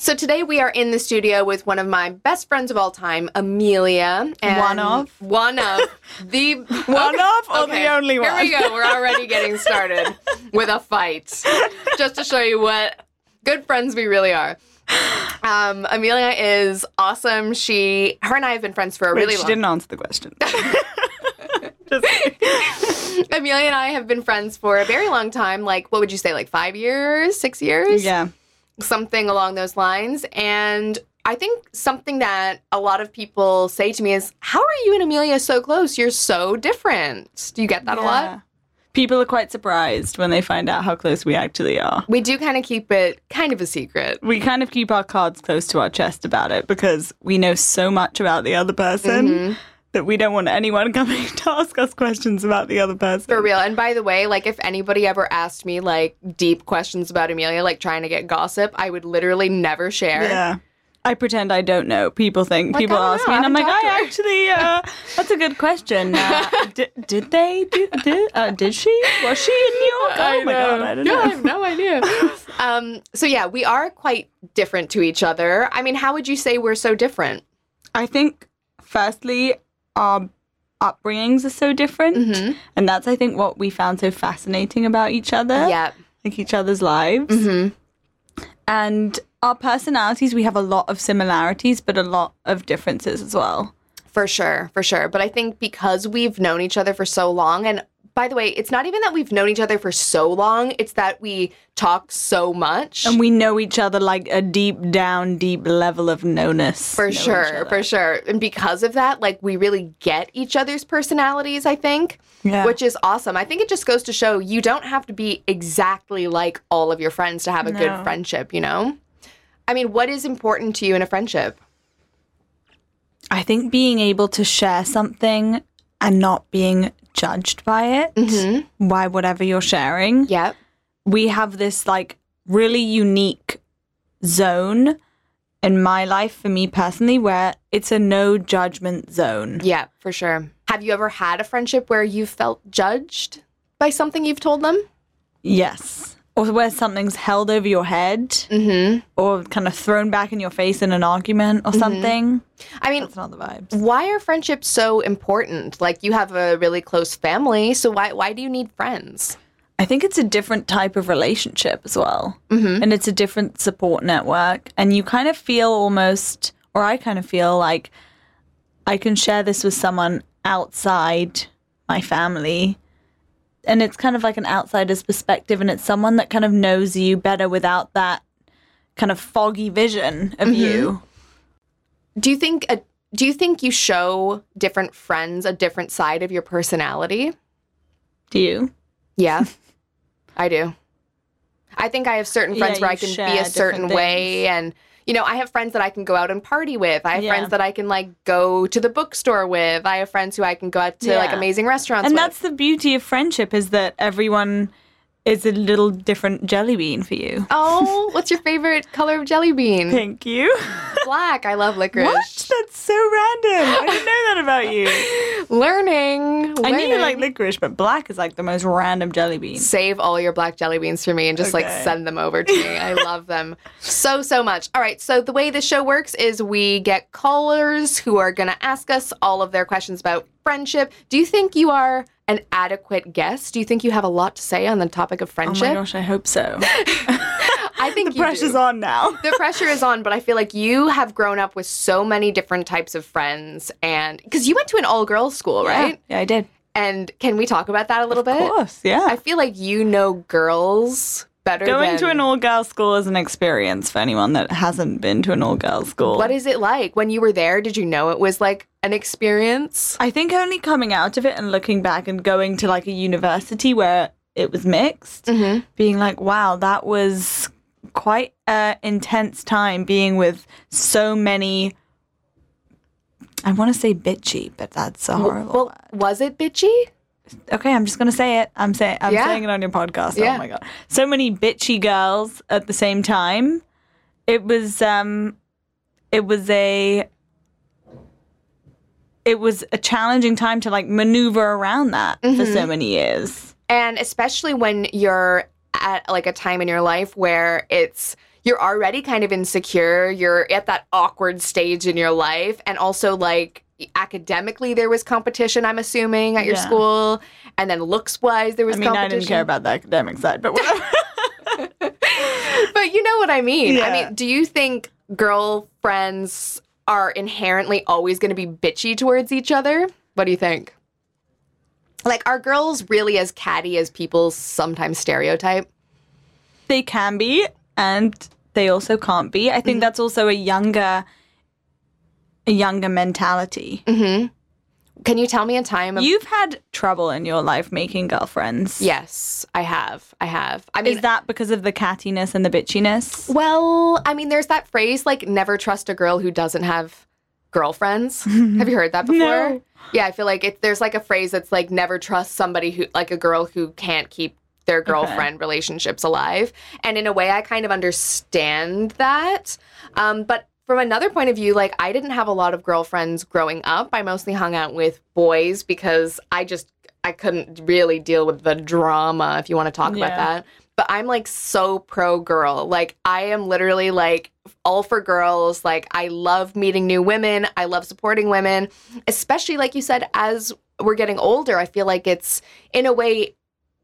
So today we are in the studio with one of my best friends of all time, Amelia. And One of the the only one? Here we go. We're already getting started with a fight. Just to show you what good friends we really are. Amelia is awesome. Her and I have been friends for a really long time. She didn't answer the question. Amelia and I have been friends for a very long time. Like, what would you say, like 5 years, 6 years? Yeah. Something along those lines. And I think something that a lot of people say to me is, how are you and Amelia so close? You're so different. Do you get that a lot? People are quite surprised when they find out how close we actually are. We do kind of keep it kind of a secret. We kind of keep our cards close to our chest about it because we know so much about the other person that we don't want anyone coming to ask us questions about the other person. For real. And by the way, like, if anybody ever asked me, like, deep questions about Amelia, like trying to get gossip, I would literally never share. Yeah. I pretend I don't know. People ask me, and I'm like, that's a good question. Did they? Did she? Was she in New York? Oh my God, I don't know. I have no idea. So yeah, we are quite different to each other. I mean, how would you say we're so different? I think, firstly, our upbringings are so different. And that's, I think, what we found so fascinating about each other. Yeah. Like each other's lives. And our personalities, we have a lot of similarities, but a lot of differences as well. For sure, for sure. But I think because we've known each other for so long, and by the way, it's not even that we've known each other for so long, it's that we talk so much. And we know each other like a deep level of knownness. For sure. And because of that, like, we really get each other's personalities, I think, which is awesome. I think it just goes to show you don't have to be exactly like all of your friends to have a good friendship, you know? I mean, what is important to you in a friendship? I think being able to share something and not being judged by it, by whatever you're sharing. Yep. We have this, like, really unique zone in my life, for me personally, where it's a no judgment zone. Yeah, for sure. Have you ever had a friendship where you felt judged by something you've told them? Yes. Or where something's held over your head or kind of thrown back in your face in an argument or something. I mean, that's not the vibes. Why are friendships so important? Like, you have a really close family, so why do you need friends? I think it's a different type of relationship as well. And it's a different support network. And you kind of feel almost, or I kind of feel like I can share this with someone outside my family. And it's kind of like an outsider's perspective, and it's someone that kind of knows you better without that kind of foggy vision of you. Do you think you show different friends a different side of your personality? Do you? Yeah, I do. I think I have certain friends where I can be a certain way, and you know, I have friends that I can go out and party with. I have friends that I can, like, go to the bookstore with. I have friends who I can go out to, like, amazing restaurants with. And that's the beauty of friendship, is that everyone is a little different jelly bean for you. Oh, what's your favorite color of jelly bean? Thank you. Black. I love licorice. What? That's so random. I didn't know that about you. Learning. I knew you like licorice, but black is like the most random jelly bean. Save all your black jelly beans for me and just like send them over to me. I love them so much. All right, so the way this show works is we get callers who are going to ask us all of their questions about friendship. Do you think you are an adequate guest? Do you think you have a lot to say on the topic of friendship? Oh my gosh, I hope so. I think the pressure's on now. The pressure is on, but I feel like you have grown up with so many different types of friends, and because you went to an all-girls school, right? Yeah, I did. And can we talk about that a little bit? Of course, yeah. I feel like you know girls better Going to an all-girls school is an experience for anyone that hasn't been to an all-girls school. What is it like? When you were there, did you know it was like an experience? I think only coming out of it and looking back and going to like a university where it was mixed, being like, wow, that was quite an intense time being with so many, I want to say bitchy, but that's a horrible word. Was it bitchy? Okay, I'm just going to say it. I'm saying it on your podcast. Oh my God. So many bitchy girls at the same time. It was a challenging time to like maneuver around that for so many years. And especially when you're at like a time in your life where you're already kind of insecure. You're at that awkward stage in your life. And also, like, academically, there was competition, I'm assuming, at your school. And then looks-wise, there was competition. I didn't care about the academic side, but whatever. But you know what I mean. Yeah. I mean, do you think girlfriends are inherently always going to be bitchy towards each other? What do you think? Like, are girls really as catty as people sometimes stereotype? They can be, and they also can't be. I think that's also a younger mentality. Mm-hmm. Can you tell me a time You've had trouble in your life making girlfriends. Yes, I have. I mean, is that because of the cattiness and the bitchiness? Well, I mean, there's that phrase, like, never trust a girl who doesn't have girlfriends. Have you heard that before? No. Yeah, I feel like there's like a phrase that's like, never trust somebody who, like, a girl who can't keep their girlfriend relationships alive. And in a way, I kind of understand that. But from another point of view, like, I didn't have a lot of girlfriends growing up. I mostly hung out with boys because I couldn't really deal with the drama, if you want to talk about that. But I'm, like, so pro-girl. Like, I am literally, like, all for girls. Like, I love meeting new women. I love supporting women. Especially, like you said, as we're getting older, I feel like it's, in a way,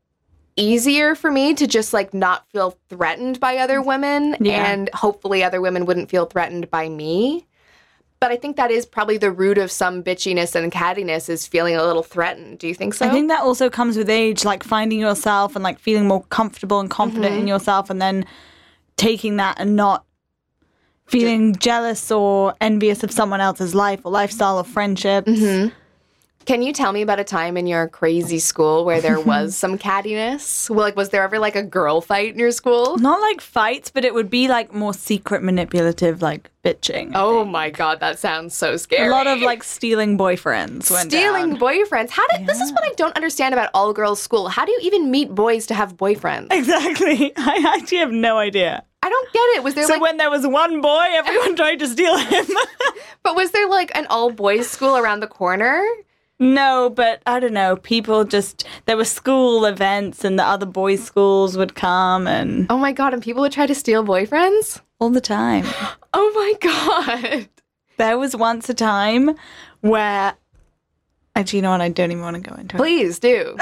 easier for me to just, like, not feel threatened by other women. Yeah. And hopefully other women wouldn't feel threatened by me. But I think that is probably the root of some bitchiness and cattiness, is feeling a little threatened. Do you think so? I think that also comes with age, like finding yourself and, like, feeling more comfortable and confident in yourself, and then taking that and not feeling jealous or envious of someone else's life or lifestyle or friendships. Mm-hmm. Can you tell me about a time in your crazy school where there was some cattiness? Well, like, was there ever, like, a girl fight in your school? Not like fights, but it would be, like, more secret, manipulative, like, bitching. Oh my God, that sounds so scary. A lot of, like, stealing boyfriends went down. Boyfriends? This is what I don't understand about all girls school. How do you even meet boys to have boyfriends? Exactly. I actually have no idea. I don't get it. Was there when there was one boy, everyone tried to steal him? But was there, like, an all-boys school around the corner? No, but I don't know. People just, there were school events and the other boys' schools would come and... Oh my God, and people would try to steal boyfriends? All the time. Oh my God. There was once a time where... Actually, you know what? I don't even want to go into it. Please do.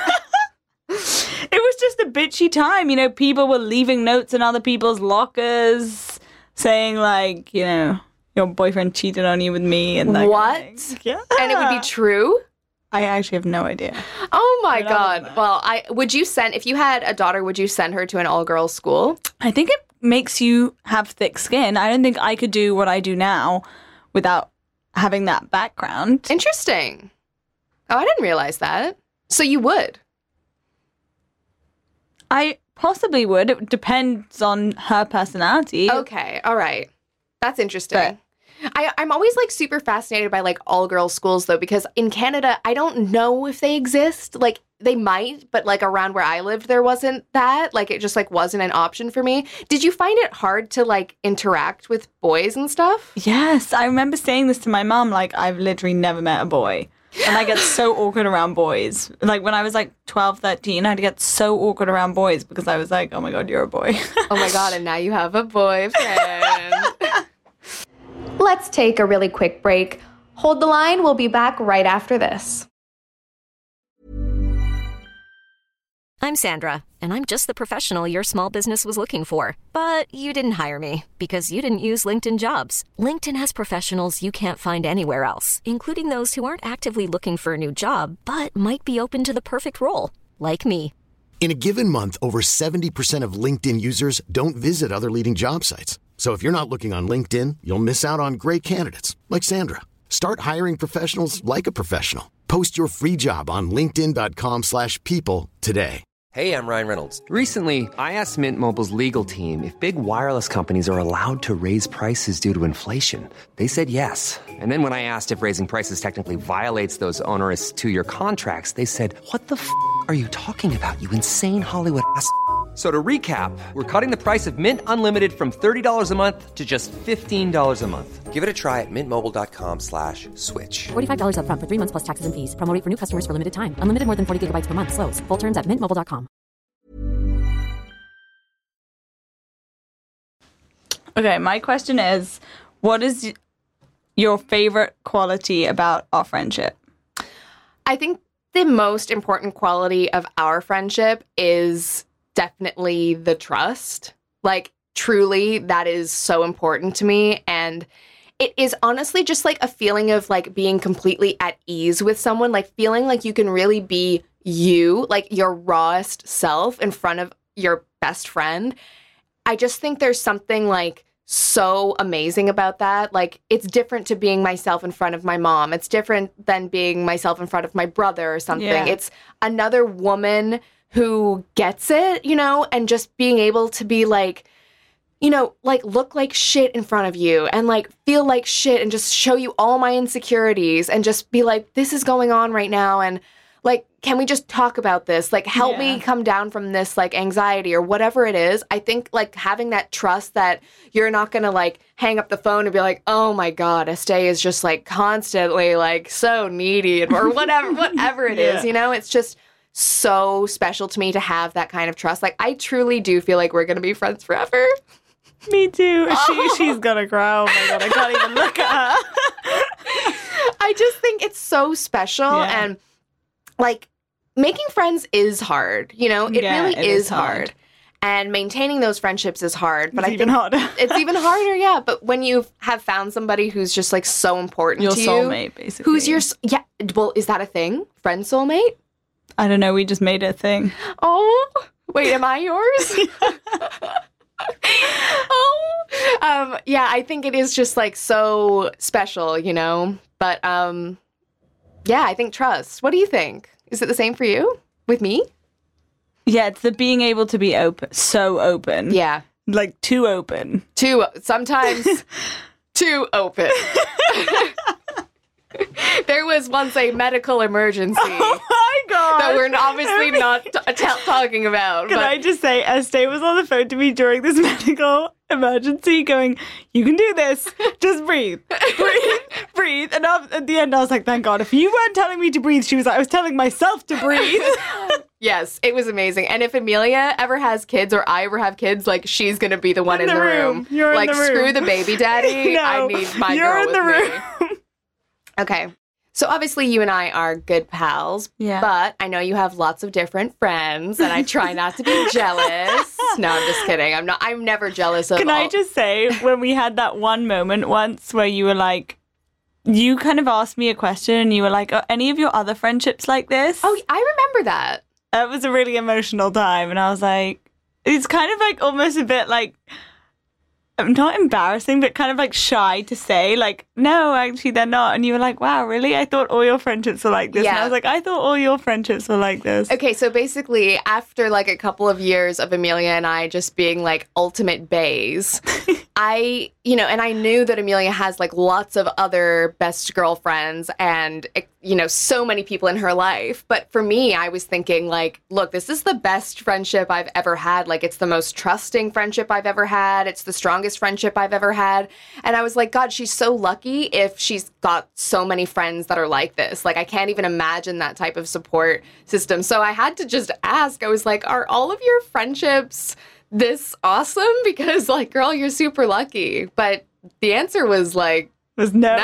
It was just a bitchy time. You know, people were leaving notes in other people's lockers saying, like, you know... Your boyfriend cheated on you with me. And that what? Kind of thing. Yeah. And it would be true? I actually have no idea. Oh my God. Well, if you had a daughter, would you send her to an all-girls school? I think it makes you have thick skin. I don't think I could do what I do now without having that background. Interesting. Oh, I didn't realize that. So you would? I possibly would. It depends on her personality. Okay. All right. That's interesting. I'm always, like, super fascinated by, like, all-girls schools, though, because in Canada, I don't know if they exist. Like, they might, but, like, around where I lived, there wasn't that. Like, it just, like, wasn't an option for me. Did you find it hard to, like, interact with boys and stuff? Yes. I remember saying this to my mom, like, I've literally never met a boy. And I get so awkward around boys. Like, when I was, like, 12, 13, I'd get so awkward around boys because I was like, oh, my God, you're a boy. Oh, my God, and now you have a boyfriend. Let's take a really quick break. Hold the line. We'll be back right after this. I'm Sandra, and I'm just the professional your small business was looking for. But you didn't hire me because you didn't use LinkedIn Jobs. LinkedIn has professionals you can't find anywhere else, including those who aren't actively looking for a new job, but might be open to the perfect role, like me. In a given month, over 70% of LinkedIn users don't visit other leading job sites. So if you're not looking on LinkedIn, you'll miss out on great candidates like Sandra. Start hiring professionals like a professional. Post your free job on linkedin.com/people today. Hey, I'm Ryan Reynolds. Recently, I asked Mint Mobile's legal team if big wireless companies are allowed to raise prices due to inflation. They said yes. And then when I asked if raising prices technically violates those onerous 2-year contracts, they said, "What the f*** are you talking about, you insane Hollywood ass?" So to recap, we're cutting the price of Mint Unlimited from $30 a month to just $15 a month. Give it a try at mintmobile.com/switch. $45 up front for 3 months plus taxes and fees. Promo rate for new customers for limited time. Unlimited more than 40 gigabytes per month. Slows full terms at mintmobile.com. Okay, my question is, what is your favorite quality about our friendship? I think the most important quality of our friendship is definitely the trust. Like, truly, that is so important to me. And it is honestly just like a feeling of like being completely at ease with someone, like feeling like you can really be you, like your rawest self in front of your best friend. I just think there's something like so amazing about that. Like, it's different to being myself in front of my mom. It's different than being myself in front of my brother or something. Yeah. It's another woman who gets it, you know, and just being able to be like, you know, like look like shit in front of you and like feel like shit and just show you all my insecurities and just be like, this is going on right now. And like, can we just talk about this? Like, help me come down from this, like, anxiety or whatever it is. I think, like, having that trust that you're not going to, like, hang up the phone and be like, oh, my God, Estee is just, like, constantly, like, so needy or whatever it is, you know? It's just so special to me to have that kind of trust. Like, I truly do feel like we're going to be friends forever. Me too. She's gonna cry. Oh my God, I can't even look at her. I just think it's so special. Yeah. And, like, making friends is hard, you know? It really it is is hard. And maintaining those friendships is hard. But It's I even think harder. it's even harder, yeah. But when you have found somebody who's just, like, so important Your to you. soulmate, basically. Who's your... Yeah, well, is that a thing? Friend soulmate? I don't know, we just made it a thing. Oh, wait, am I yours? Yeah, I think it is just like so special, you know? But yeah, I think trust. What do you think? Is it the same for you with me? Yeah, it's the being able to be open, so open. Yeah. Like too open. Sometimes too open. There was once a medical emergency. Oh my God. That we're obviously not talking about. Can I just say, Estee was on the phone to me during this medical emergency going, you can do this. Just breathe. Breathe. And at the end, I was like, thank God. If you weren't telling me to breathe, she was like, I was telling myself to breathe. Yes, it was amazing. And if Amelia ever has kids or I ever have kids, like, she's going to be the one in the room. You're like, in the room. screw the baby daddy. No, I need my you're girl in the with room. me. Okay. So obviously you and I are good pals, Yeah. but I know you have lots of different friends and I try not to be jealous. No, I'm just kidding. I'm never jealous of Can I just say, when we had that one moment once where you were like, you kind of asked me a question and you were like, are any of your other friendships like this? Oh, I remember that. That was a really emotional time. And I was like, it's kind of like almost a bit like, not embarrassing, but kind of like shy to say, like, no, actually they're not. And you were like, wow, really? I thought all your friendships were like this. And I Yeah. was like, I thought all your friendships were like this. Okay, so basically, after like a couple of years of Amelia and I just being like ultimate baes, I knew that Amelia has like lots of other best girlfriends and, so many people in her life. But for me, I was thinking like, look, this is the best friendship I've ever had. Like, it's the most trusting friendship I've ever had. It's the strongest friendship I've ever had. And I was like, God, she's so lucky if she's got so many friends that are like this. Like, I can't even imagine that type of support system. So I had to just ask, I was like, are all of your friendships this awesome? Because, like, girl, you're super lucky. But the answer was like, Was no.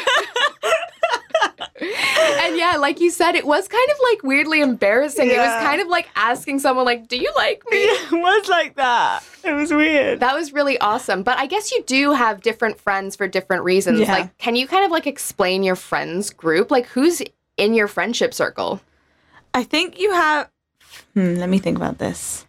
And yeah, like you said, it was kind of like weirdly embarrassing. It Yeah. was kind of like asking someone like, do you like me? It was like that. It was weird. That was really awesome. But I guess you do have different friends for different reasons. Yeah. Like, can you kind of like explain your friends group? Like, who's in your friendship circle? I think you have... let me think about this.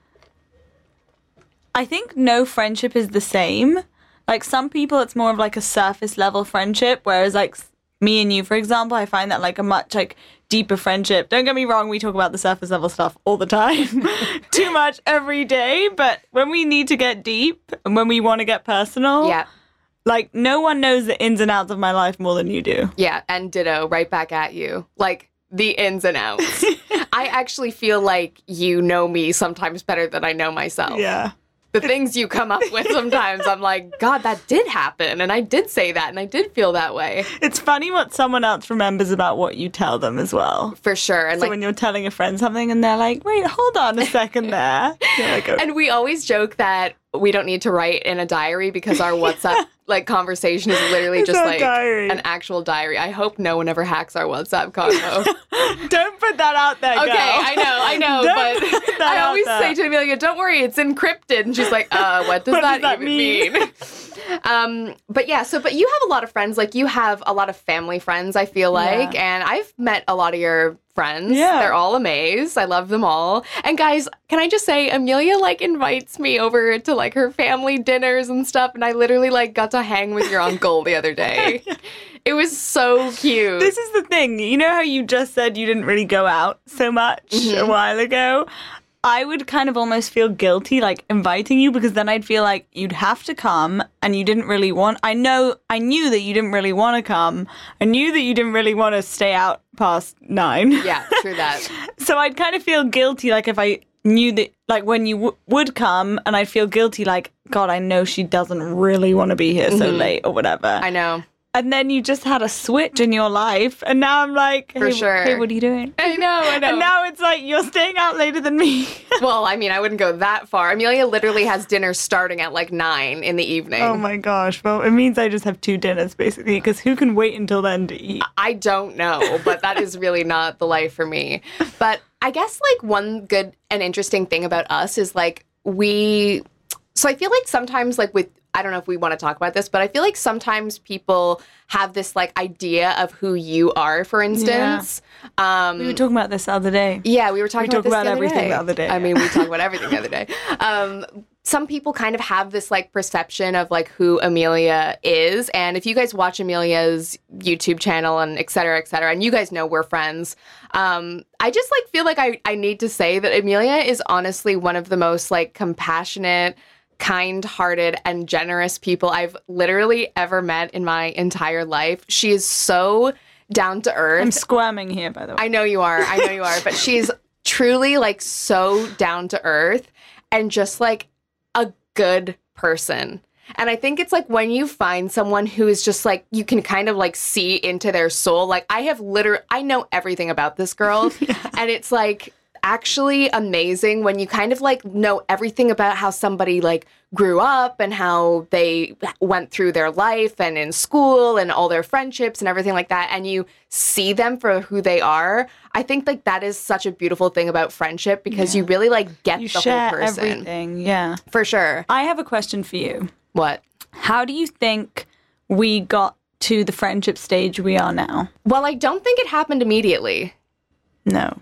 I think no friendship is the same. Like, some people, it's more of like a surface level friendship, whereas like me and you, for example, I find that like a much like deeper friendship. Don't get me wrong, we talk about the surface level stuff all the time. Too much every day. But when we need to get deep and when we want to get personal, Yeah. like no one knows the ins and outs of my life more than you do. Yeah. And ditto, right back at you. Like, the ins and outs. I actually feel like you know me sometimes better than I know myself. Yeah. The things you come up with sometimes, I'm like, God, that did happen. And I did say that. And I did feel that way. It's funny what someone else remembers about what you tell them as well. For sure. And So like, when you're telling a friend something and they're like, wait, hold on a second there. You're like, oh. and we always joke that we don't need to write in a diary because our WhatsApp like conversation is literally just like an actual diary. I hope no one ever hacks our WhatsApp convo. Don't put that out there, girl. Okay, I know, but I always say to Amelia, don't worry, it's encrypted. And she's like, what does that even mean? But yeah, but you have a lot of friends. Like, you have a lot of family friends, I feel like. And I've met a lot of your friends. Yeah. They're all amazed. I love them all. And guys, can I just say, Amelia like invites me over to like her family dinners and stuff. And I literally like got to hang with your uncle the other day. It was so cute. This is the thing. You know how you just said you didn't really go out so much a while ago? I would kind of almost feel guilty, like, inviting you, because then I'd feel like you'd have to come and you didn't really want... I knew that you didn't really want to come. I knew that you didn't really want to stay out past 9. Yeah, true that. So I'd kind of feel guilty, like, if I knew that, like, when you would come, and I'd feel guilty, like, God, I know she doesn't really want to be here so late or whatever. I know. And then you just had a switch in your life. And now I'm like, hey, hey, what are you doing? I know. And now it's like, you're staying out later than me. Well, I mean, I wouldn't go that far. Amelia literally has dinner starting at like 9 in the evening. Oh my gosh. Well, it means I just have 2 dinners, basically, because who can wait until then to eat? I don't know, but that is really not the life for me. But I guess like one good and interesting thing about us is like so I feel like sometimes like I don't know if we want to talk about this, but I feel like sometimes people have this like idea of who you are, for instance. Yeah. We were talking about this the other day. Yeah, we were talking about everything the other day. I mean, we talk about everything the other day. Some people kind of have this like perception of like who Amelia is. And if you guys watch Amelia's YouTube channel and et cetera, and you guys know we're friends, I just like feel like I need to say that Amelia is honestly one of the most like compassionate, kind-hearted and generous people I've literally ever met in my entire life. She is so down to earth. I'm squirming here, by the way. I know you are, but she's truly like so down to earth and just like a good person. And I think it's like when you find someone who is just like, you can kind of like see into their soul. Like I know everything about this girl. And it's like actually amazing when you kind of like know everything about how somebody like grew up and how they went through their life and in school and all their friendships and everything like that, and you see them for who they are. I think like that is such a beautiful thing about friendship because you really like get the whole person. Everything. Yeah, for sure. I have a question for you. What? How do you think we got to the friendship stage we are now? Well, I don't think it happened immediately. No.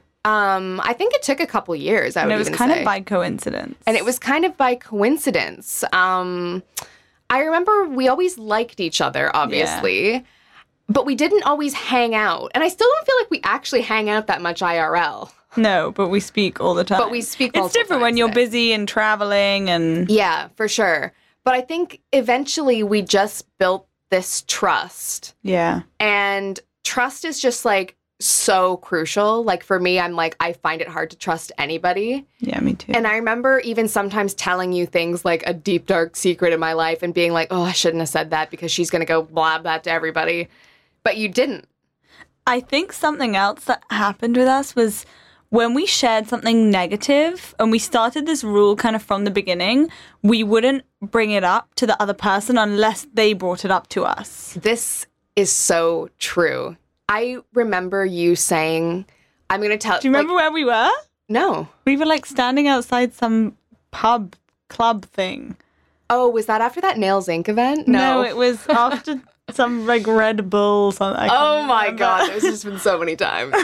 I think it took a couple years, I would even say. And it was kind of by coincidence. And it was kind of by coincidence. I remember we always liked each other, obviously, but we didn't always hang out. And I still don't feel like we actually hang out that much IRL. No, but we speak all the time. It's different when you're busy and traveling and... Yeah, for sure. But I think eventually we just built this trust. Yeah. And trust is just like so crucial. Like for me, I'm like, I find it hard to trust anybody. Yeah, me too. And I remember even sometimes telling you things like a deep, dark secret in my life and being like, oh, I shouldn't have said that because she's going to go blab that to everybody. But you didn't. I think something else that happened with us was when we shared something negative and we started this rule kind of from the beginning, we wouldn't bring it up to the other person unless they brought it up to us. This is so true. I remember you saying, I'm going to tell... Do you remember where we were? No. We were like standing outside some club thing. Oh, was that after that Nails Inc. event? No, it was after some like Red Bull something. Oh my God, there's just been so many times.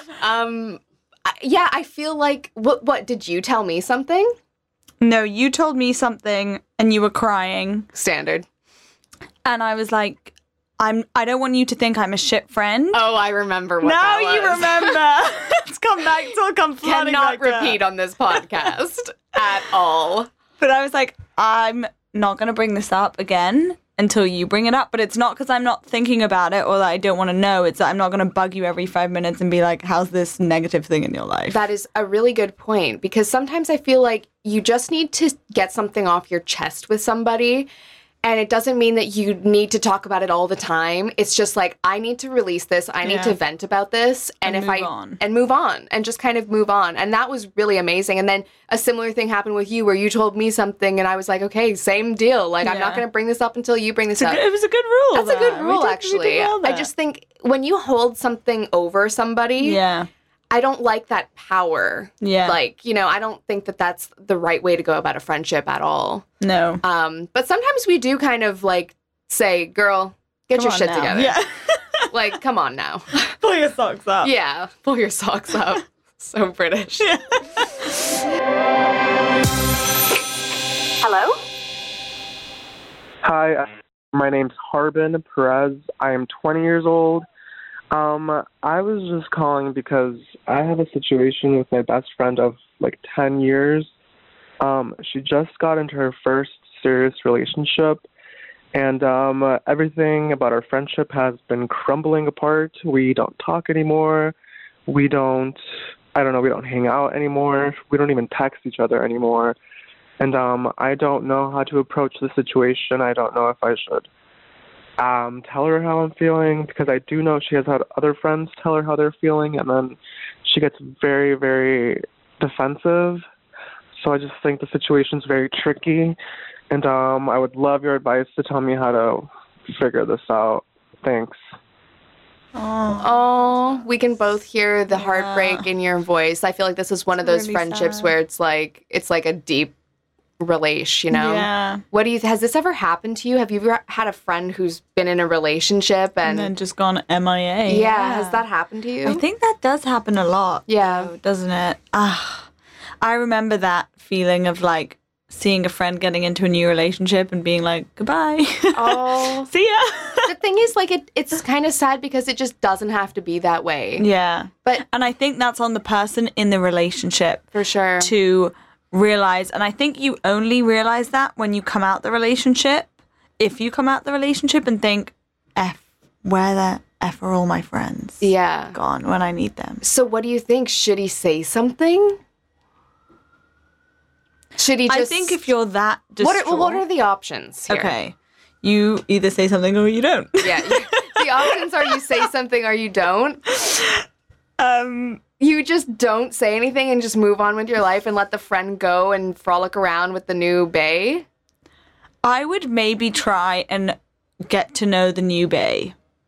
Yeah, I feel like... What, did you tell me something? No, you told me something and you were crying. Standard. And I was like... I don't want you to think I'm a shit friend. Oh, I remember what that was. Now you remember. It's come back. It's all come flooding Cannot repeat on this podcast at all. But I was like, I'm not going to bring this up again until you bring it up. But it's not because I'm not thinking about it or that I don't want to know. It's that I'm not going to bug you every 5 minutes and be like, how's this negative thing in your life? That is a really good point because sometimes I feel like you just need to get something off your chest with somebody. And it doesn't mean that you need to talk about it all the time. It's just like, I need to release this. I need to vent about this. And move on. And move on and just kind of move on. And that was really amazing. And then a similar thing happened with you where you told me something and I was like, okay, same deal. Like, I'm not going to bring this up until you bring this up. It was a good rule. That's a good rule, actually. I just think when you hold something over somebody, I don't like that power. Yeah. Like, you know, I don't think that that's the right way to go about a friendship at all. No. But sometimes we do kind of like say, girl, get your shit together. Yeah. Like, come on now. Pull your socks up. Yeah. Pull your socks up. So British. Yeah. Hello? Hi, my name's Harbin Perez. I am 20 years old. I was just calling because I have a situation with my best friend of like 10 years. She just got into her first serious relationship, and everything about our friendship has been crumbling apart. We don't talk anymore. We don't hang out anymore. We don't even text each other anymore. And I don't know how to approach the situation. I don't know if I should tell her how I'm feeling, because I do know she has had other friends tell her how they're feeling, and then she gets very, very defensive. So I just think the situation's very tricky, and I would love your advice to tell me how to figure this out. Thanks. Oh, we can both hear the heartbreak in your voice. I feel like this is one of those really friendships sad. where it's like a deep relation, you know? Yeah. Has this ever happened to you? Have you ever had a friend who's been in a relationship And then just gone MIA. yeah, has that happened to you? I think that does happen a lot. Yeah. though, doesn't it? I remember that feeling of like seeing a friend getting into a new relationship and being like, goodbye. Oh. See ya. The thing is, like, it's kind of sad because it just doesn't have to be that way. Yeah. But And I think that's on the person in the relationship for sure. to realize, and I think you only realize that when you come out the relationship. If you come out the relationship and think, where the F are all my friends? Yeah. Gone when I need them. So what do you think? Should he say something? Should he just... I think if you're that distraught... What are the options here? Okay. You either say something or you don't. Yeah. The options are you say something or you don't. You just don't say anything and just move on with your life and let the friend go and frolic around with the new bae? I would maybe try and get to know the new bae.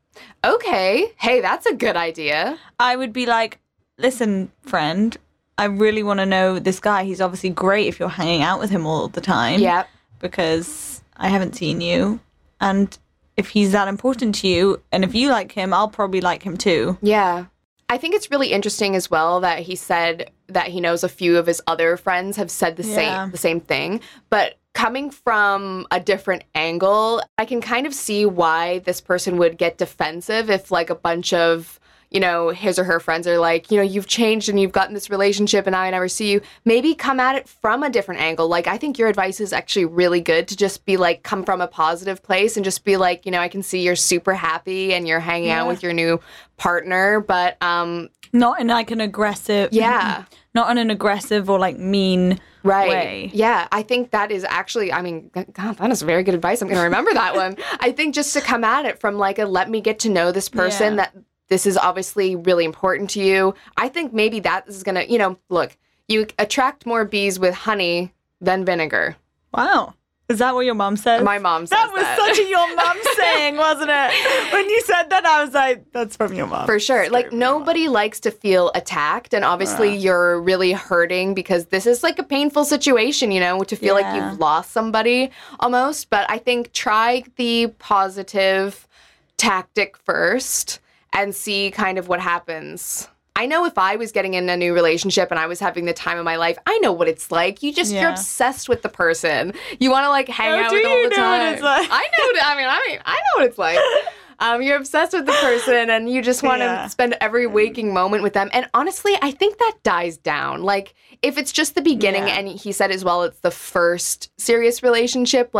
Okay. Hey, that's a good idea. I would be like, listen, friend, I really want to know this guy. He's obviously great if you're hanging out with him all the time. Yep. Because I haven't seen you. And if he's that important to you, and if you like him, I'll probably like him too. Yeah. I think it's really interesting as well that he said that he knows a few of his other friends have said the same thing. But coming from a different angle, I can kind of see why this person would get defensive if like a bunch of, you know, his or her friends are like, you know, you've changed and you've gotten this relationship and now I never see you. Maybe come at it from a different angle. Like, I think your advice is actually really good to just be like, come from a positive place and just be like, you know, I can see you're super happy and you're hanging out with your new partner, but not in like an aggressive, not in an aggressive or like mean way. Yeah, I think that is actually, I mean, God, that is very good advice. I'm going to remember that one. I think just to come at it from like a let me get to know this person, that this is obviously really important to you. I think maybe that is going to, you know, look, you attract more bees with honey than vinegar. Wow. Is that what your mom says? My mom says that. Was such a your mom saying, wasn't it? When you said that, I was like, that's from your mom. For sure. Like, nobody likes to feel attacked. And obviously, you're really hurting because this is like a painful situation, you know, to feel like you've lost somebody almost. But I think try the positive tactic first and see kind of what happens. I know if I was getting in a new relationship and I was having the time of my life, I know what it's like. You're obsessed with the person. You want to like hang out with them all the time. What it's like? I know what it's like. You're obsessed with the person and you just want to spend every waking moment with them. And honestly, I think that dies down. Like, if it's just the beginning and he said as well, it's the first serious relationship, like,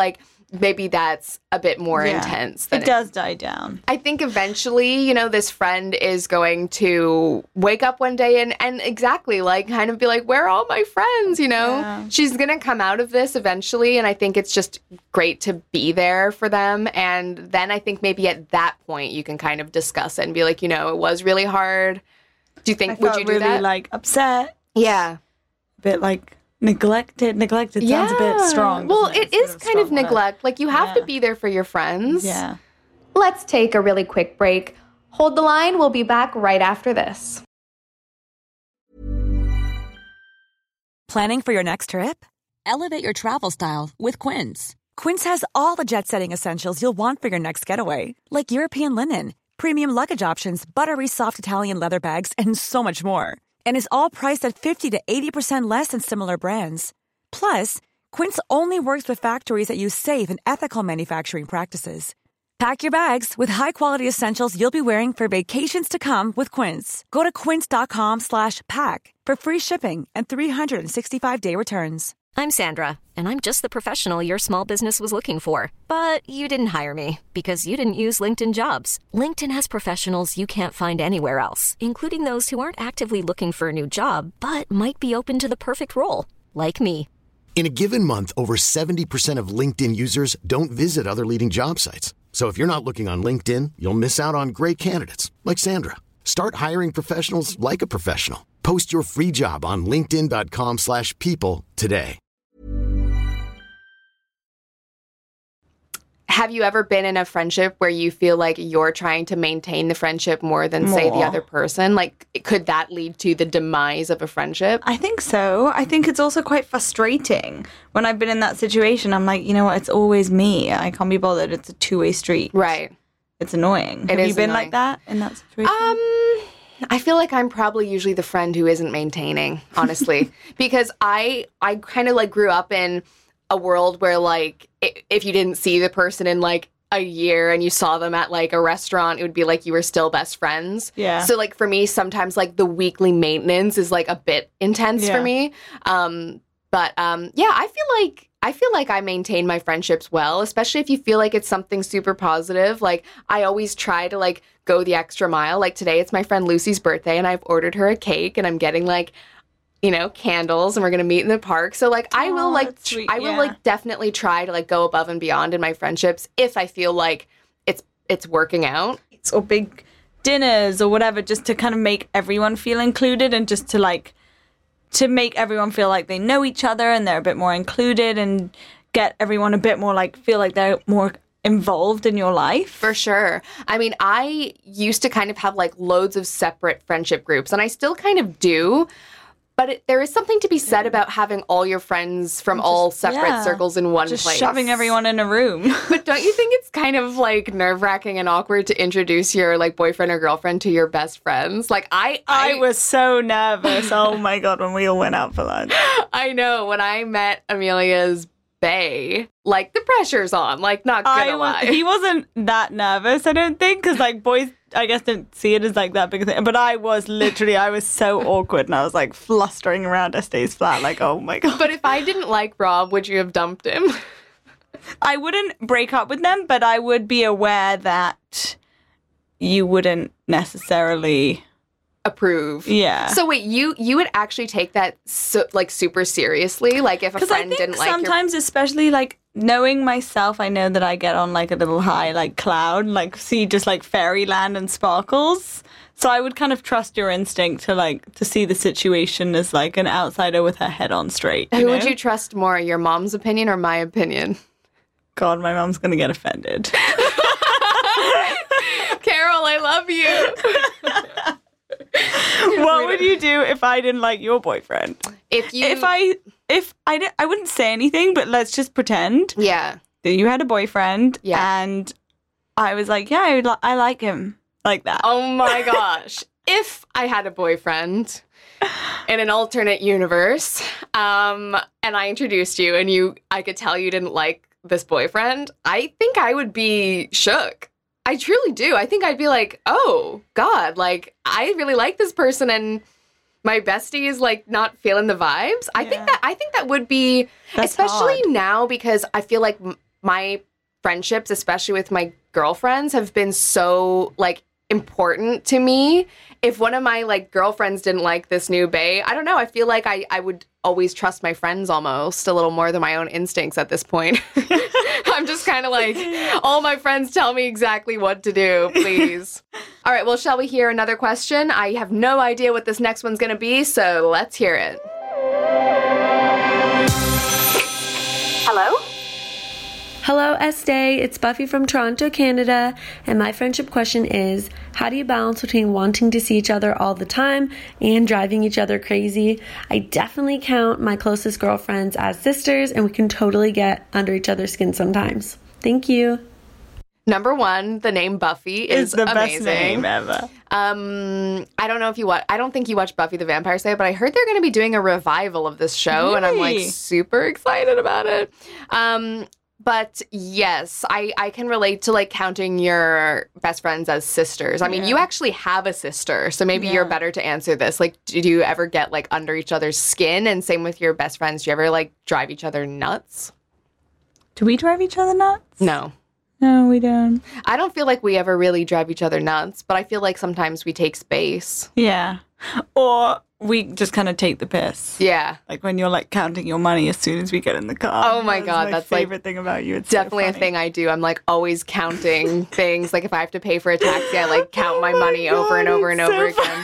maybe that's a bit more intense. Than it does die down. I think eventually, you know, this friend is going to wake up one day and exactly like kind of be like, where are all my friends? You know, she's going to come out of this eventually. And I think it's just great to be there for them. And then I think maybe at that point you can kind of discuss it and be like, you know, it was really hard. Do you think, would you do really, that? Like upset. Yeah. A bit like neglected sounds a bit strong. Well, it is kind of neglect. Like you have to be there for your friends. Yeah. Let's take a really quick break. Hold the line. We'll be back right after this. Planning for your next trip? Elevate your travel style with Quince. Quince has all the jet-setting essentials you'll want for your next getaway, like European linen, premium luggage options, buttery soft Italian leather bags, and so much more. And is all priced at 50 to 80% less than similar brands. Plus, Quince only works with factories that use safe and ethical manufacturing practices. Pack your bags with high-quality essentials you'll be wearing for vacations to come with Quince. Go to quince.com/pack for free shipping and 365-day returns. I'm Sandra, and I'm just the professional your small business was looking for. But you didn't hire me because you didn't use LinkedIn Jobs. LinkedIn has professionals you can't find anywhere else, including those who aren't actively looking for a new job, but might be open to the perfect role, like me. In a given month, over 70% of LinkedIn users don't visit other leading job sites. So if you're not looking on LinkedIn, you'll miss out on great candidates like Sandra. Start hiring professionals like a professional. Post your free job on linkedin.com/people today. Have you ever been in a friendship where you feel like you're trying to maintain the friendship more than, say, the other person? Like, could that lead to the demise of a friendship? I think so. I think it's also quite frustrating. When I've been in that situation, I'm like, you know what? It's always me. I can't be bothered. It's a two-way street. Right. It's annoying. Have you been like that in that situation? I feel like I'm probably usually the friend who isn't maintaining, honestly, because I kind of like grew up in a world where like if you didn't see the person in like a year and you saw them at like a restaurant, it would be like you were still best friends. Yeah. So like for me, sometimes like the weekly maintenance is like a bit intense for me. But I feel like I maintain my friendships well, especially if you feel like it's something super positive. Like I always try to like go the extra mile. Like today it's my friend Lucy's birthday and I've ordered her a cake and I'm getting like, you know, candles and we're going to meet in the park. So like I will like like definitely try to like go above and beyond in my friendships if I feel like it's working out. Or big dinners or whatever, just to kind of make everyone feel included and just to like to make everyone feel like they know each other and they're a bit more included and get everyone a bit more like feel like they're more involved in your life. For sure. I mean, I used to kind of have like loads of separate friendship groups and I still kind of do. But there is something to be said about having all your friends from all separate circles in one place. Just shoving everyone in a room. But don't you think it's kind of like nerve-wracking and awkward to introduce your like boyfriend or girlfriend to your best friends? Like I was so nervous. Oh my God, when we all went out for lunch. I know. When I met Amelia's bae, like the pressure's on, like not gonna lie. He wasn't that nervous, I don't think, because like boys, I guess, don't see it as like that big a thing. But I was so awkward and I was like flustering around Este's flat, like, oh my God. But if I didn't like Rob, would you have dumped him? I wouldn't break up with them, but I would be aware that you wouldn't necessarily approve. Yeah. So wait, you would actually take that like super seriously? Like if a friend didn't like sometimes, especially like knowing myself, I know that I get on like a little high like cloud, like see just like fairyland and sparkles. So I would kind of trust your instinct to see the situation as like an outsider with her head on straight. Who would you trust more, your mom's opinion or my opinion? God, my mom's going to get offended. Carol, I love you. What would you do if I didn't like your boyfriend? I wouldn't say anything, but let's just pretend. Yeah. That you had a boyfriend. Yeah. And I was like, yeah, I like him like that. Oh my gosh. If I had a boyfriend in an alternate universe, and I introduced you and I could tell you didn't like this boyfriend, I think I would be shook. I truly do. I think I'd be like, oh, God, like, I really like this person and my bestie is, like, not feeling the vibes. I think that would be, especially now because I feel like my friendships, especially with my girlfriends, have been so, like, important to me. If one of my, like, girlfriends didn't like this new bae, I don't know, I feel like I would always trust my friends almost a little more than my own instincts at this point. I'm just kind of like, all my friends tell me exactly what to do, please. All right, well, shall we hear another question? I have no idea what this next one's going to be, so let's hear it. Hello? Hello, Estee. It's Buffy from Toronto, Canada, and my friendship question is, how do you balance between wanting to see each other all the time and driving each other crazy? I definitely count my closest girlfriends as sisters, and we can totally get under each other's skin sometimes. Thank you. Number one, the name Buffy is the amazing. best name ever. I don't know if you watch. I don't think you watch Buffy the Vampire Slayer, but I heard they're going to be doing a revival of this show, and I'm like super excited about it. But yes, I can relate to like counting your best friends as sisters. I mean, you actually have a sister, so maybe you're better to answer this. Like, did you ever get like under each other's skin? And same with your best friends. Do you ever like drive each other nuts? Do we drive each other nuts? No. No, we don't. I don't feel like we ever really drive each other nuts, but I feel like sometimes we take space. Yeah. Or we just kind of take the piss. Yeah. Like when you're like counting your money as soon as we get in the car. Oh my God, that's my favorite thing about you. It's definitely so a thing I do. I'm like always counting things. Like if I have to pay for a taxi, I like count my money over and over and over again.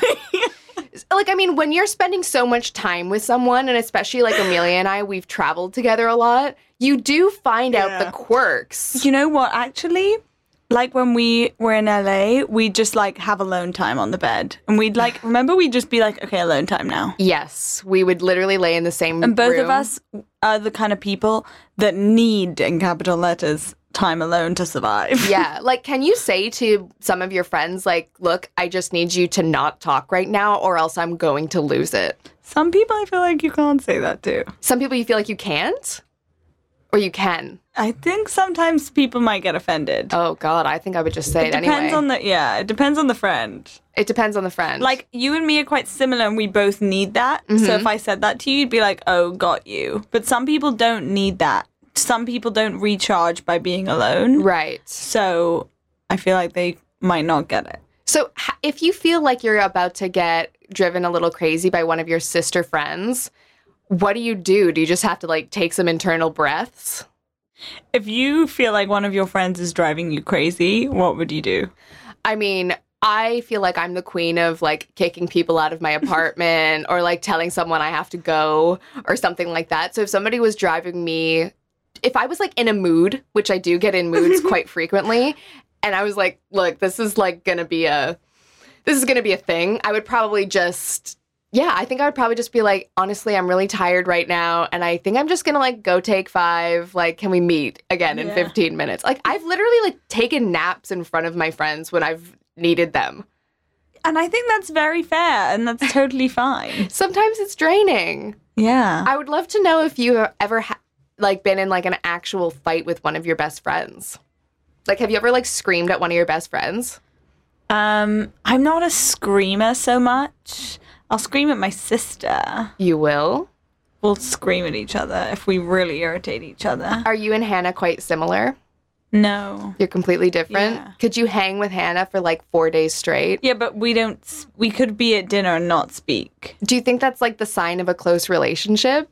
Like, I mean, when you're spending so much time with someone, and especially like Amelia and I, we've traveled together a lot, you do find out the quirks. You know what, actually? Like when we were in LA, we'd just like have alone time on the bed. And we'd like, remember we'd just be like, okay, alone time now. Yes. We would literally lay in the same room. And both of us are the kind of people that need, in capital letters, time alone to survive. Yeah. Like, can you say to some of your friends, like, look, I just need you to not talk right now or else I'm going to lose it? Some people I feel like you can't say that to. Some people you feel like you can't? Or you can? I think sometimes people might get offended. Oh, God. I think I would just say it anyway. It depends on the friend. It depends on the friend. Like, you and me are quite similar and we both need that. Mm-hmm. So if I said that to you, you'd be like, oh, got you. But some people don't need that. Some people don't recharge by being alone. Right. So I feel like they might not get it. So if you feel like you're about to get driven a little crazy by one of your sister friends, what do? Do you just have to like take some internal breaths? If you feel like one of your friends is driving you crazy, what would you do? I mean, I feel like I'm the queen of like kicking people out of my apartment or like telling someone I have to go or something like that. So if somebody was driving me, if I was like in a mood, which I do get in moods quite frequently, and I was like, look, this is going to be a thing, I would probably just, I think I would probably just be like, honestly, I'm really tired right now. And I think I'm just going to like go take 5. Like, can we meet again in 15 minutes? Like, I've literally like taken naps in front of my friends when I've needed them. And I think that's very fair and that's totally fine. Sometimes it's draining. Yeah. I would love to know if you ever like been in like an actual fight with one of your best friends. Like, have you ever like screamed at one of your best friends? I'm not a screamer so much. I'll scream at my sister. You will? We'll scream at each other if we really irritate each other. Are you and Hannah quite similar? No. You're completely different? Yeah. Could you hang with Hannah for like 4 days straight? Yeah, but we could be at dinner and not speak. Do you think that's like the sign of a close relationship?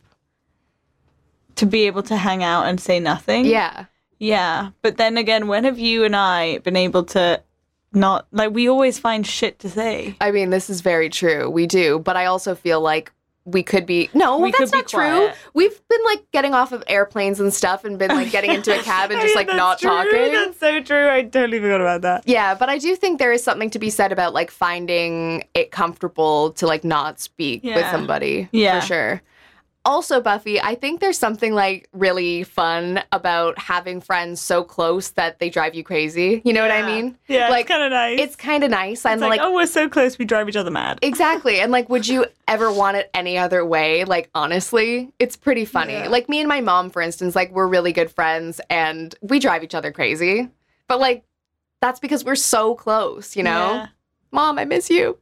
To be able to hang out and say nothing? Yeah. Yeah. But then again, when have you and I been able to not, like, we always find shit to say. I mean, this is very true. We do. But I also feel like we could be, that's not true. We've been like getting off of airplanes and stuff and been like getting into a cab and just like not talking. That's so true. I totally forgot about that. Yeah, but I do think there is something to be said about like finding it comfortable to like not speak with somebody. Yeah. For sure. Also, Buffy, I think there's something like really fun about having friends so close that they drive you crazy. You know what I mean? Yeah, like, it's kind of nice. It's kind of nice. It's and like, oh, we're so close, we drive each other mad. Exactly. And like, would you ever want it any other way? Like, honestly, it's pretty funny. Yeah. Like me and my mom, for instance, like we're really good friends and we drive each other crazy. But like, that's because we're so close, you know? Yeah. Mom, I miss you.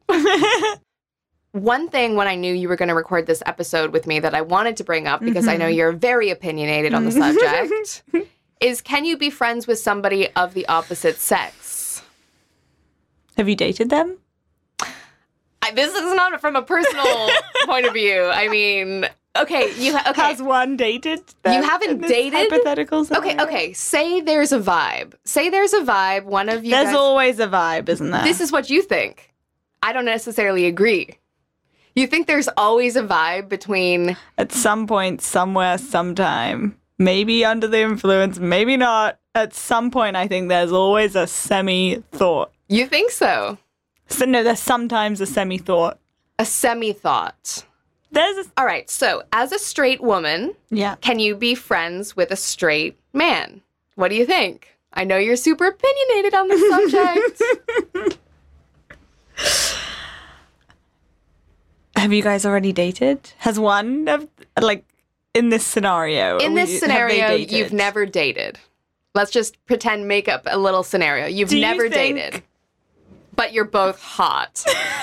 One thing when I knew you were going to record this episode with me that I wanted to bring up, because I know you're very opinionated on the subject, is can you be friends with somebody of the opposite sex? Have you dated them? This is not from a personal point of view. I mean, okay. Has one dated them? You haven't dated? Hypothetical scenario? Okay. Say there's a vibe. One of you There's guys... always a vibe, isn't there? This is what you think. I don't necessarily agree. You think there's always a vibe between... At some point, somewhere, sometime, maybe under the influence, maybe not. At some point, I think there's always a semi-thought. You think so? So no, there's sometimes a semi-thought. A semi-thought. All right, so as a straight woman, can you be friends with a straight man? What do you think? I know you're super opinionated on this subject. Have you guys already dated? Has one of, like, in this scenario? In this scenario, you've never dated. Let's just pretend, make up a little scenario. You've never dated, but you're both hot.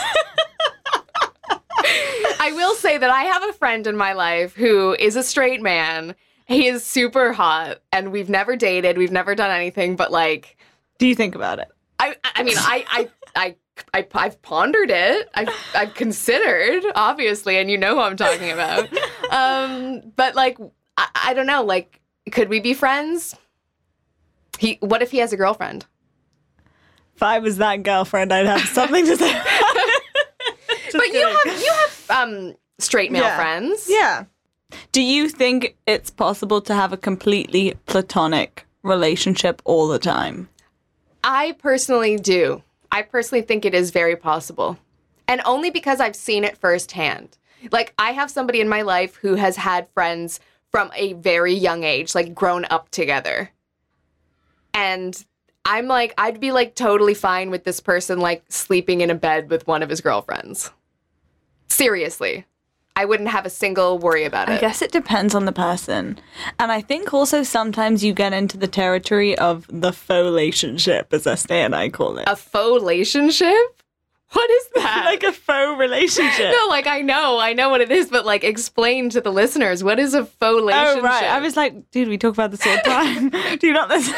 I will say that I have a friend in my life who is a straight man. He is super hot, and we've never dated. We've never done anything, but, like... Do you think about it? I mean, I've pondered it. I've considered, obviously, and you know who I'm talking about. But, like, I don't know. Like, could we be friends? What if he has a girlfriend? If I was that girlfriend, I'd have something to say about it. But you have straight male friends. Yeah. Do you think it's possible to have a completely platonic relationship all the time? I personally do. I personally think it is very possible. And only because I've seen it firsthand. Like, I have somebody in my life who has had friends from a very young age, like, grown up together. And I'm like, I'd be, like, totally fine with this person, like, sleeping in a bed with one of his girlfriends. Seriously. I wouldn't have a single worry about it. I guess it depends on the person. And I think also sometimes you get into the territory of the faux-relationship, as Estee and I call it. A faux-relationship? What is that? Like a faux relationship. No, like, I know what it is, but, like, explain to the listeners, what is a faux relationship? Oh, right. I was like, dude, we talk about this all the time. Do you not listen?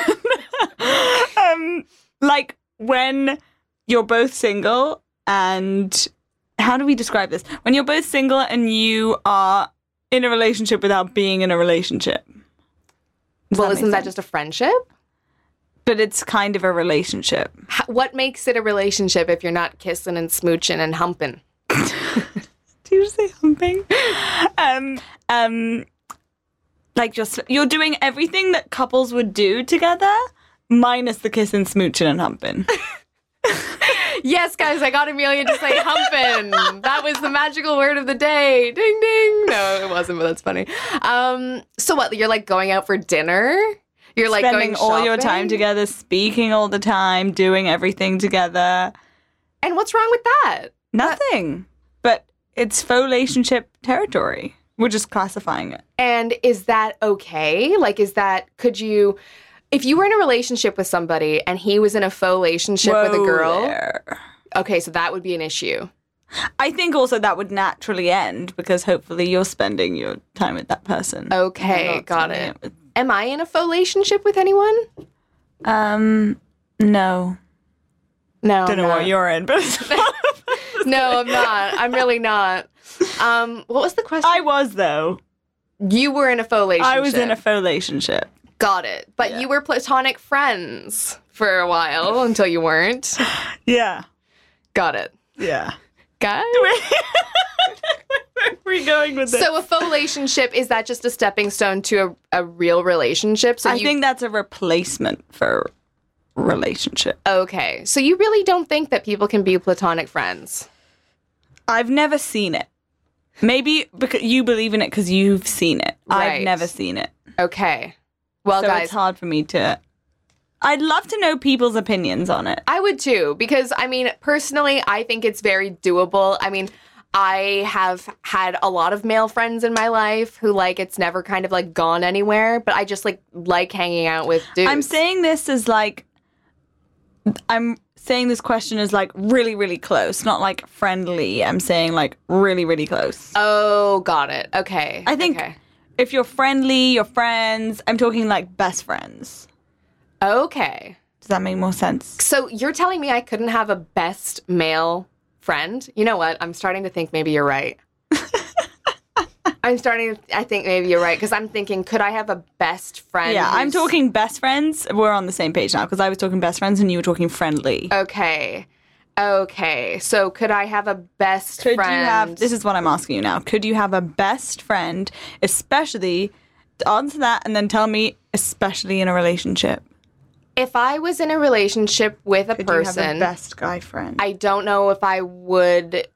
Like, when you're both single and... How do we describe this? When you're both single and you are in a relationship without being in a relationship. Well, isn't that just a friendship? But it's kind of a relationship. What makes it a relationship if you're not kissing and smooching and humping? Do you say humping? Like you're doing everything that couples would do together, minus the kissing, smooching, and humping. Yes, guys, I got Amelia to say humpin'. That was the magical word of the day. Ding, ding. No, it wasn't, but that's funny. So what, you're like going out for dinner? You're like spending going shopping? all your time together, speaking all the time, doing everything together. And what's wrong with that? Nothing. But it's faux relationship territory. We're just classifying it. And is that okay? Like, could you... If you were in a relationship with somebody and he was in a faux relationship with a girl, okay, so that would be an issue. I think also that would naturally end because hopefully you're spending your time with that person. Okay, got it. Am I in a faux relationship with anyone? No. No. Don't know what you're in, but no, I'm not. I'm really not. What was the question? I was though. You were in a faux relationship. I was in a faux relationship. Got it. But you were platonic friends for a while until you weren't. Yeah. Got it. Yeah. Got it? Where are we going with this? So a faux relationship, is that just a stepping stone to a real relationship? So I think that's a replacement for relationship. Okay. So you really don't think that people can be platonic friends? I've never seen it. Maybe because you believe in it because you've seen it. Right. I've never seen it. Okay. Well, so guys, it's hard for me to... I'd love to know people's opinions on it. I would too, because, I mean, personally, I think it's very doable. I mean, I have had a lot of male friends in my life who, like, it's never kind of, like, gone anywhere, but I just, like hanging out with dudes. I'm saying this as, like... I'm saying this question is, like, really, really close, not, like, friendly. I'm saying, like, really, really close. Oh, got it. Okay. I think... Okay. if you're friendly, you're friends. I'm talking like best friends. Okay. Does that make more sense? So you're telling me I couldn't have a best male friend? You know what? I'm starting to think maybe you're right. I think maybe you're right, because I'm thinking, could I have a best friend? Yeah, I'm talking best friends. We're on the same page now, because I was talking best friends and you were talking friendly. Okay. So could I have a best friend? Could you have, this is what I'm asking you now, could you have a best friend, especially, answer that and then tell me, especially in a relationship? If I was in a relationship with a could person, you have a best guy friend? I don't know if I would.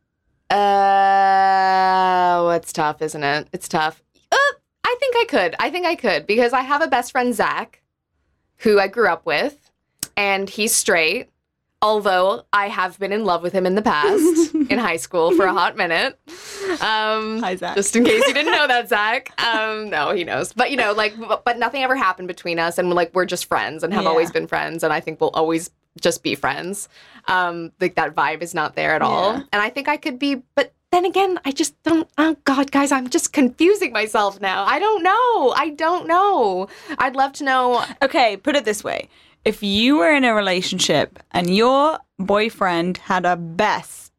It's tough, isn't it? It's tough. I think I could because I have a best friend, Zach, who I grew up with, and he's straight. Although I have been in love with him in the past, in high school for a hot minute. Hi, Zach. Just in case you didn't know that, Zach. No, he knows. But, but nothing ever happened between us. And, we're just friends and have always been friends. And I think we'll always just be friends. That vibe is not there at all. And I think I could be, but then again, I just don't, oh, God, guys, I'm just confusing myself now. I don't know. I'd love to know. Okay, put it this way. If you were in a relationship and your boyfriend had a best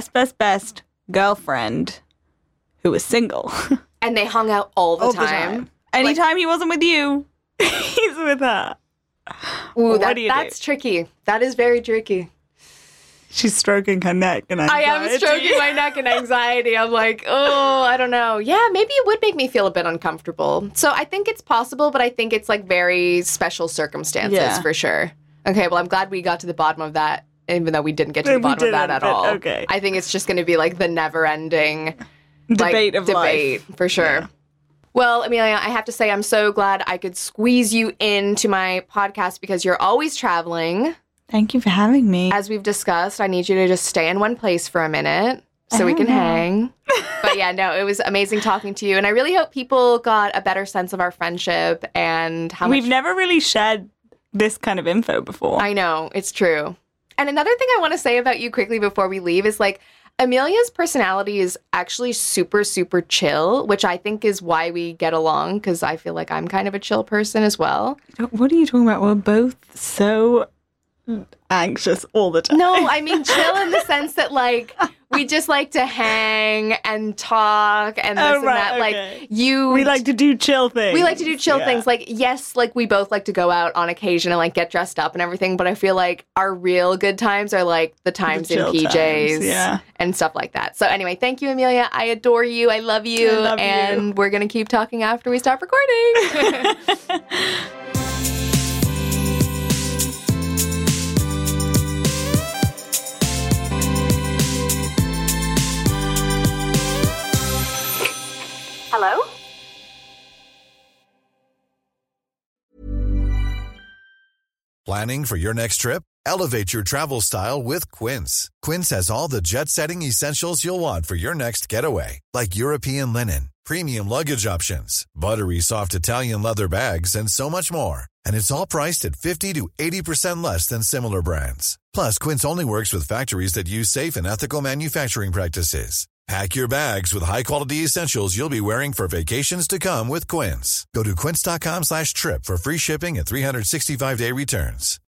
girlfriend who was single. And they hung out all the time. Anytime he wasn't with you, he's with her. Ooh, that's tricky. That is very tricky. She's stroking her neck and anxiety. I am stroking my neck and anxiety. I'm like, oh, I don't know. Yeah, maybe it would make me feel a bit uncomfortable. So I think it's possible, but I think it's very special circumstances for sure. Okay, well, I'm glad we got to the bottom of that, even though we didn't get to the bottom of that at all. Okay. I think it's just going to be the never-ending debate of life. For sure. Yeah. Well, Amelia, I have to say I'm so glad I could squeeze you into my podcast because you're always traveling. Thank you for having me. As we've discussed, I need you to just stay in one place for a minute so we can hang. But yeah, no, it was amazing talking to you. And I really hope people got a better sense of our friendship and how We've never really shared this kind of info before. I know, it's true. And another thing I want to say about you quickly before we leave is Amelia's personality is actually super, super chill, which I think is why we get along, because I feel like I'm kind of a chill person as well. What are you talking about? We're both so anxious all the time. No, I mean chill in the sense that we just like to hang and talk and this and that. Okay. We like to do chill things. We like to do chill things. Yes, we both like to go out on occasion and get dressed up and everything, but I feel our real good times are the times in PJs and stuff like that. So anyway, thank you, Amelia. I adore you. I love you. And we're going to keep talking after we stop recording. Hello? Planning for your next trip? Elevate your travel style with Quince. Quince has all the jet-setting essentials you'll want for your next getaway, like European linen, premium luggage options, buttery soft Italian leather bags, and so much more. And it's all priced at 50 to 80% less than similar brands. Plus, Quince only works with factories that use safe and ethical manufacturing practices. Pack your bags with high-quality essentials you'll be wearing for vacations to come with Quince. Go to quince.com/trip for free shipping and 365-day returns.